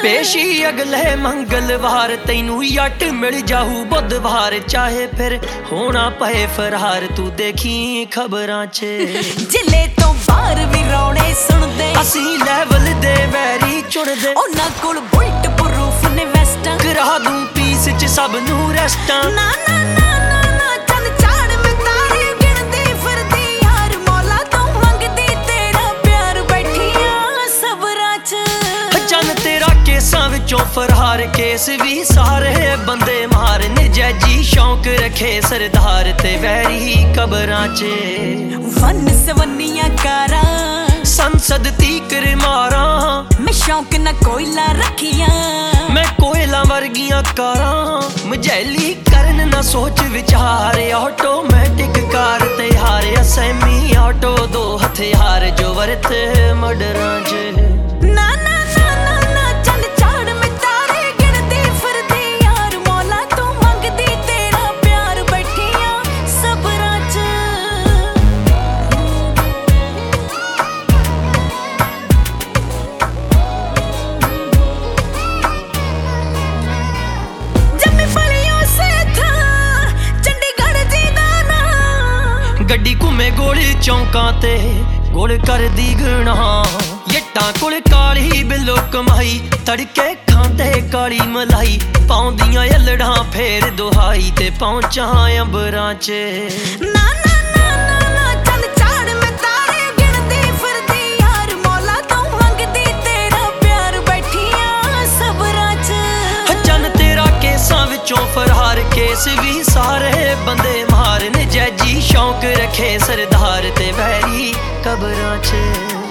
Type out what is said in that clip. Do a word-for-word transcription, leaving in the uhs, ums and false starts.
ਪਰਦੇਸ਼ੀ ਅਗਲੇ ਮੰਗਲਵਾਰ ਤੈਨੂੰ ਯੱਟ ਮਿਲ ਜਾਊ ਬੁੱਧਵਾਰ ਚਾਹੇ ਫਿਰ ਹੋਣਾ ਪਏ ਫਰਾਰ ਤੂੰ ਦੇਖੀ ਖਬਰਾਂ 'ਚ ਜ਼ਿਲ੍ਹੇ ਤੋਂ ਬਾਹਰ ਵੀ ਰੌਣੇ ਸੁਣਦੇ ਅਸੀਂ ਲੈਵਲ ਦੇ ਵੈਰੀ ਚੁਣਦੇ ਉਹਨਾਂ ਕੋਲ ਬੁਲਟ ਪ੍ਰੂਫ ਨੇ ਵੈਸਟਾਂ ਕਰਾ ਦੂੰ ਪੀਸ 'ਚ ਸਭ ਨੂੰ ਰੈਸਟਾਂ ਨਾ ਨਾ ਨਾ ਨਾ ਨਾ ਚੰਦ ਚਾੜ ਮੈਂ ਤਾਰੇ ਗਿਣਦੀ ਫਿਰਦੀ ਯਾਰ ਮੌਲਾ ਤੋਂ ਮੰਗਦੀ ਤੇਰਾ ਪਿਆਰ ਬੈਠੀਆਂ ਸਬਰਾਂ 'ਚ ਚੰਨ ਤੇਰਾ ਕੇਸਾਂ ਵਿੱਚੋਂ ਫਰਾਰ ਕੇਸ ਵੀ ਸਾਰੇ ਬੰਦੇ ਮਾਰ ਨਜਾਇਜੀ ਸ਼ੌਂਕ ਰੱਖੇ ਸਰਦਾਰ ਤੇ ਵੈਰੀ ਕਬਰਾਂ 'ਚ ਵਨ ਸਵੰਨੀਆਂ ਕਾਰਾਂ ਸੰਸਦ ਤੀਕਰ ਮਾਰਾਂ ਮੈਂ ਸ਼ੌਂਕ ਨਾ ਕੋਇਲਾ ਰੱਖੀਆਂ ਮੈਂ ਕੋਇਲਾ ਵਰਗੀਆਂ ਕਾਰਾਂ ਮਝੈਲੀ ਕਰਨ ਨਾ ਸੋਚ ਵਿਚਾਰ ਆਟੋਮੈਟਿਕ ਕਾਰ ਤੇ ਹਾਰ ਅਸੈਮੀ ਆਟੋ ਦੋ ਹਥਿਆਰ ਜੋ ਵਰਤ ਮਡਰਾਂ 'ਚ ਨਾ ਨਾ ਨਾ ਨਾ ਨਾ ਚੰਦ ਚਾੜ ਮੈਂ ਤਾਰੇ ਗਿਣਦੀ ਫਿਰਦੀ ਯਾਰ ਮੌਲਾ ਤੋਂ ਮੰਗਦੀ ਤੇਰਾ ਪਿਆਰ ਬੈਠੀਆਂ ਸਬਰਾਂ 'ਚ ਜੰਮੀ ਪਲੀਓ ਸੇਠਾ ਚੰਡੀਗੜ੍ਹ ਦੀ ਦਾ ਨਾਂ ਗੱਡੀ ਘੁੰਮੇ ਗੋਲੀ ਚੌਂਕਾਂ ਤੇ ਗੋਲ ਕਰਦੀ ਗਣਾ ਯੱਟਾਂ ਕੋਲ ਕਾਲੀ ਬਿੱਲੋ ਕਮਾਈ ਤੜਕੇ ਖਾਂਦੇ ਕਾਲੀ ਮਲਾਈ ਪਾਉਂਦੀਆਂ ਅਲੜਾਂ ਫੇਰ ਦੁਹਾਈ ਤੇ ਪਹੁੰਚਾਂ ਅੰਬਰਾਂ 'ਚ ਨਾ ਨਾ ਨਾ ਨਾ ਨਾ ਚੰਦ ਚਾੜ ਮੈਂ ਤਾਰੇ ਗਿਣਦੀ ਫਿਰਦੀ ਯਾਰ ਮੌਲਾ ਤੋਂ ਮੰਗਦੀ ਤੇਰਾ ਪਿਆਰ ਬੈਠੀਆਂ ਸਬਰਾਂ 'ਚ ਚੰਨ ਤੇਰਾ ਕੇਸਾਂ ਵਿੱਚੋਂ ਫਰਾਰ ਕੇਸ ਵੀ ਸਾਰੇ ਬੰਦੇ ਮਾਰ ਨਜਾਇਜੀ ਸ਼ੌਂਕ ਰੱਖੇ ਸਰਦਾਰ ਤੇ ਵੈਰੀ ਕਬਰਾਂ 'ਚ